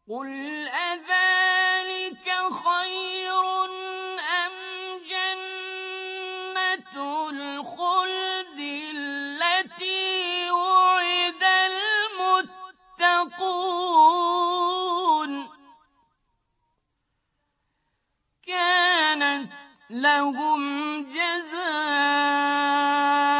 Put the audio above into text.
قُلْ أَذَٰلِكَ خَيْرٌ أَمْ جَنَّةُ الْخُلْدِ الَّتِي وُعِدَ الْمُتَّقُونَ كَانَتْ لَهُمْ جَزَاءً